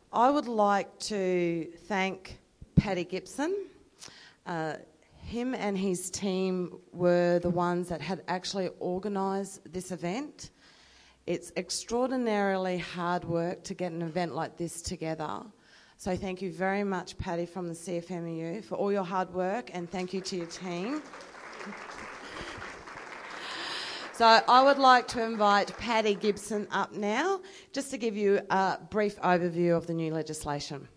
I would like to thank Paddy Gibson. Him and his team were the ones that had actually organised this event. It's extraordinarily hard work to get an event like this together. So thank you very much, Paddy, from the CFMEU, for all your hard work, and thank you to your team. So I would like to invite Paddy Gibson up now, just to give you a brief overview of the new legislation.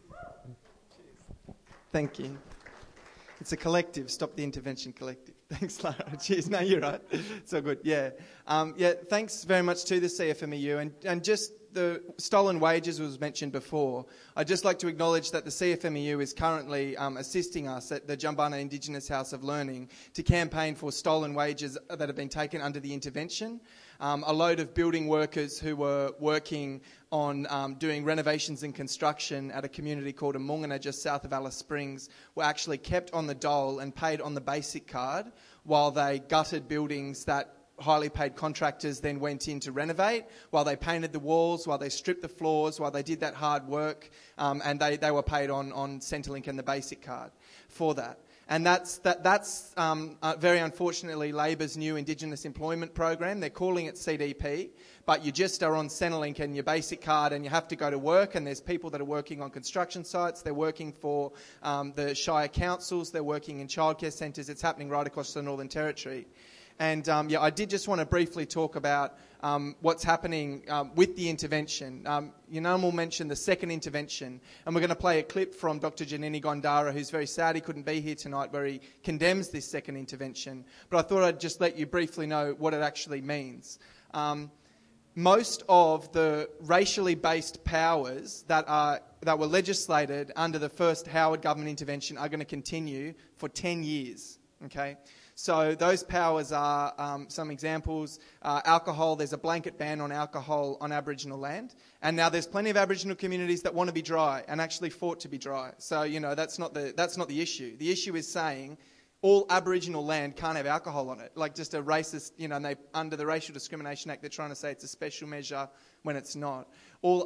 Thank you. It's a collective, Stop the Intervention Collective. Thanks, Lara. Cheers. No, you're right. It's all good. Yeah. Thanks very much to the CFMEU. And just the stolen wages was mentioned before. I'd just like to acknowledge that the CFMEU is currently assisting us at the Jumbunna Indigenous House of Learning to campaign for stolen wages that have been taken under the intervention. A load of building workers who were working on doing renovations and construction at a community called Amungana just south of Alice Springs were actually kept on the dole and paid on the basic card while they gutted buildings that highly paid contractors then went in to renovate, while they painted the walls, while they stripped the floors, while they did that hard work, and they were paid on Centrelink and the basic card for that. And that's very unfortunately Labor's new Indigenous Employment Program. They're calling it CDP, but you just are on Centrelink and your basic card and you have to go to work, and there's people that are working on construction sites, they're working for the Shire councils, they're working in childcare centres. It's happening right across the Northern Territory. And I did just want to briefly talk about what's happening with the intervention. Yanamal mentioned the second intervention, and we're going to play a clip from Dr. Janini Gondara, who's very sad he couldn't be here tonight, where he condemns this second intervention. But I thought I'd just let you briefly know what it actually means. Most of the racially based powers that were legislated under the first Howard government intervention are going to continue for 10 years. Okay. So those powers are some examples. Alcohol, there's a blanket ban on alcohol on Aboriginal land. And now there's plenty of Aboriginal communities that want to be dry and actually fought to be dry. So, that's not the issue. The issue is saying all Aboriginal land can't have alcohol on it. Like just a racist, and they, under the Racial Discrimination Act, they're trying to say it's a special measure when it's not. All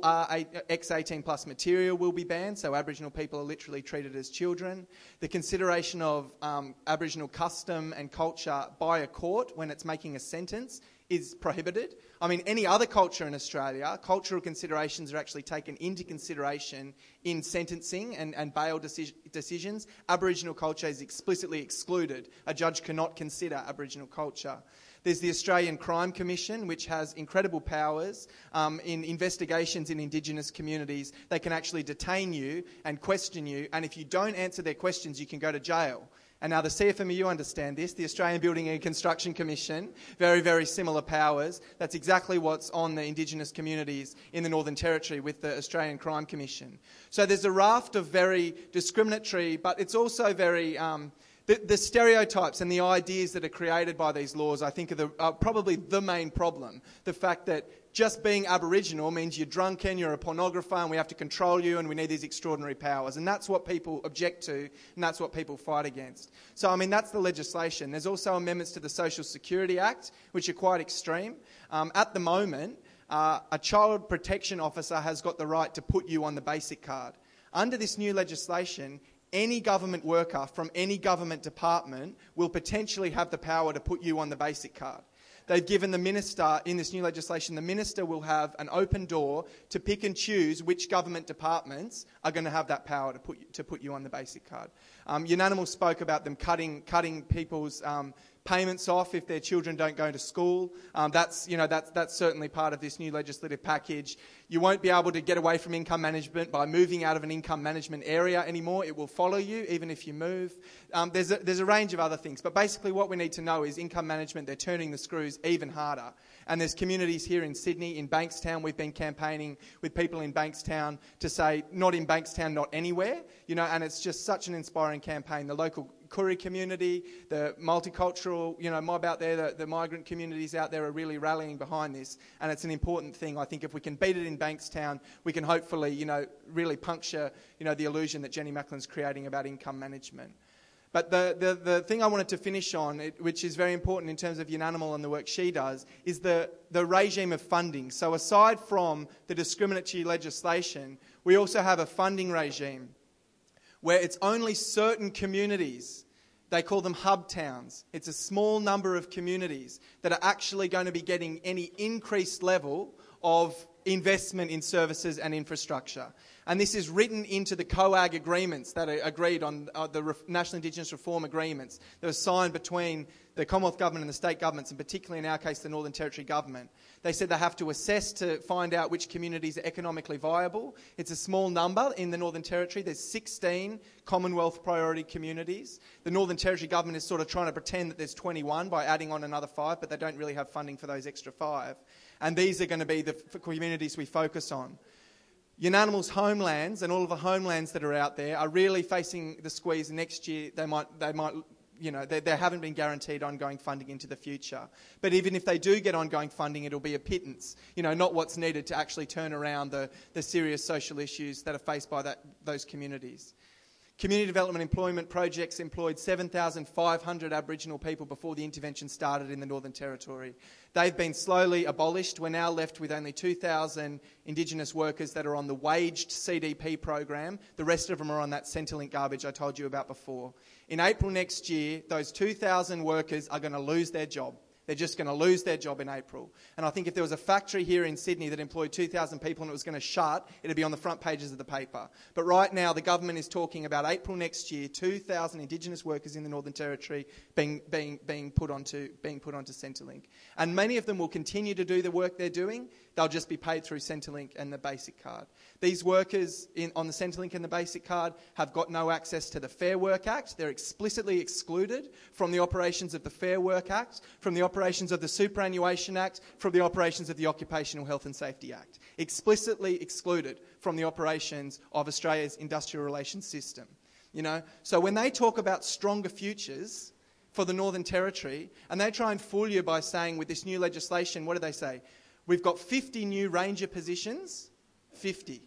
X18 plus material will be banned, so Aboriginal people are literally treated as children. The consideration of Aboriginal custom and culture by a court when it's making a sentence is prohibited. I mean, any other culture in Australia, cultural considerations are actually taken into consideration in sentencing and bail decisions. Aboriginal culture is explicitly excluded. A judge cannot consider Aboriginal culture. There's the Australian Crime Commission, which has incredible powers in investigations in Indigenous communities. They can actually detain you and question you, and if you don't answer their questions, you can go to jail. And now the CFMEU understand this, the Australian Building and Construction Commission, very, very similar powers. That's exactly what's on the Indigenous communities in the Northern Territory with the Australian Crime Commission. So there's a raft of very discriminatory, but it's also very... The stereotypes and the ideas that are created by these laws, I think, are probably the main problem. The fact that just being Aboriginal means you're drunken, you're a pornographer, and we have to control you, and we need these extraordinary powers. And that's what people object to, and that's what people fight against. So, I mean, that's the legislation. There's also amendments to the Social Security Act, which are quite extreme. At the moment, a child protection officer has got the right to put you on the basic card. Under this new legislation, any government worker from any government department will potentially have the power to put you on the basic card. They've given the minister, in this new legislation, the minister will have an open door to pick and choose which government departments are going to have that power to put you on the basic card. Yanamal spoke about them cutting people's payments off if their children don't go to school. That's certainly part of this new legislative package. You won't be able to get away from income management by moving out of an income management area anymore. It will follow you even if you move. There's a range of other things, but basically what we need to know is income management, they're turning the screws even harder. And there's communities here in Sydney, in Bankstown, we've been campaigning with people in Bankstown to say, not in Bankstown, not anywhere, and it's just such an inspiring campaign. The local Koori community, the multicultural, mob out there, the migrant communities out there are really rallying behind this, and it's an important thing. I think if we can beat it in Bankstown, we can hopefully, really puncture, the illusion that Jenny Macklin's creating about income management. But the thing I wanted to finish on, which is very important in terms of Unanimal and the work she does, is the regime of funding. So aside from the discriminatory legislation, we also have a funding regime where it's only certain communities, they call them hub towns. It's a small number of communities that are actually going to be getting any increased level of investment in services and infrastructure. And this is written into the COAG agreements that are agreed on, the National Indigenous Reform Agreements that were signed between the Commonwealth Government and the state governments, and particularly in our case the Northern Territory Government. They said they have to assess to find out which communities are economically viable. It's a small number in the Northern Territory. There's 16 Commonwealth priority communities. The Northern Territory Government is sort of trying to pretend that there's 21 by adding on another 5, but they don't really have funding for those extra 5. And these are going to be the communities we focus on. Unanimal's homelands and all of the homelands that are out there are really facing the squeeze. Next year they might, they haven't been guaranteed ongoing funding into the future. But even if they do get ongoing funding, it'll be a pittance, not what's needed to actually turn around the serious social issues that are faced by those communities. Community development employment projects employed 7,500 Aboriginal people before the intervention started in the Northern Territory. They've been slowly abolished. We're now left with only 2,000 Indigenous workers that are on the waged CDP program. The rest of them are on that Centrelink garbage I told you about before. In April next year, those 2,000 workers are going to lose their job. They're just going to lose their job in April. And I think if there was a factory here in Sydney that employed 2,000 people and it was going to shut, it'd be on the front pages of the paper. But right now, the government is talking about April next year, 2,000 Indigenous workers in the Northern Territory being put onto Centrelink. And many of them will continue to do the work they're doing. They'll just be paid through Centrelink and the basic card. These workers on the Centrelink and the basic card have got no access to the Fair Work Act. They're explicitly excluded from the operations of the Fair Work Act, from the operations of the Superannuation Act, from the operations of the Occupational Health and Safety Act. Explicitly excluded from the operations of Australia's industrial relations system. So when they talk about stronger futures for the Northern Territory, and they try and fool you by saying with this new legislation, what do they say? We've got 50 new ranger positions. 50,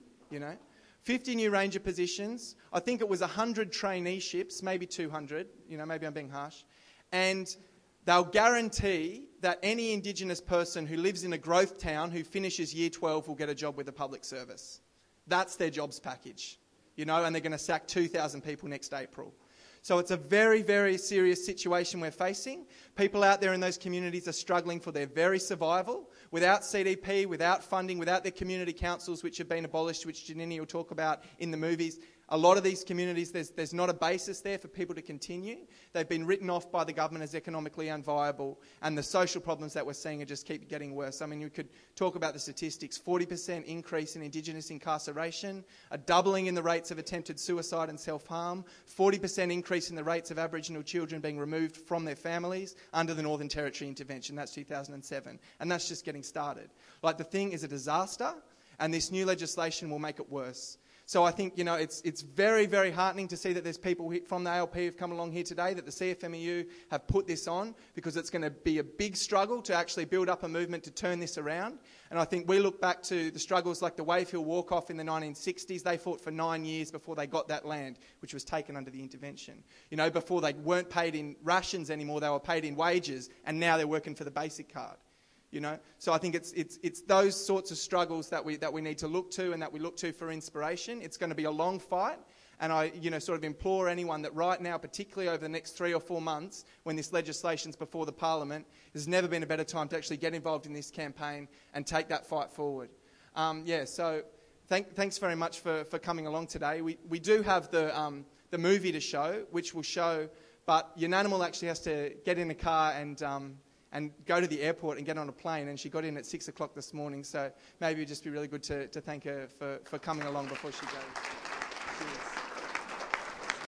50 new ranger positions. I think it was 100 traineeships, maybe 200. Maybe I'm being harsh. And they'll guarantee that any Indigenous person who lives in a growth town who finishes Year 12 will get a job with the public service. That's their jobs package, and they're going to sack 2,000 people next April. So it's a very, very serious situation we're facing. People out there in those communities are struggling for their very survival. Without CDP, without funding, without their community councils, which have been abolished, which Janini will talk about in the movies, a lot of these communities, there's not a basis there for people to continue. They've been written off by the government as economically unviable, and the social problems that we're seeing are just keep getting worse. I mean, you could talk about the statistics. 40% increase in Indigenous incarceration, a doubling in the rates of attempted suicide and self-harm, 40% increase in the rates of Aboriginal children being removed from their families under the Northern Territory intervention. That's 2007. And that's just getting started. The thing is a disaster, and this new legislation will make it worse. So I think, it's very, very heartening to see that there's people from the ALP who've come along here today, that the CFMEU have put this on, because it's going to be a big struggle to actually build up a movement to turn this around. And I think we look back to the struggles like the Wave Hill Walk-Off in the 1960s. They fought for 9 years before they got that land, which was taken under the intervention. Before they weren't paid in rations anymore, they were paid in wages, and now they're working for the basic card. So I think it's those sorts of struggles that we need to look to, and that we look to for inspiration. It's going to be a long fight, and I sort of implore anyone that right now, particularly over the next 3 or 4 months, when this legislation's before the Parliament, there's never been a better time to actually get involved in this campaign and take that fight forward. So thanks very much for coming along today. We do have the movie to show, which will show, but Unanimal actually has to get in a car and go to the airport and get on a plane, and she got in at 6 o'clock this morning, so maybe it'd just be really good to thank her for coming along before she goes.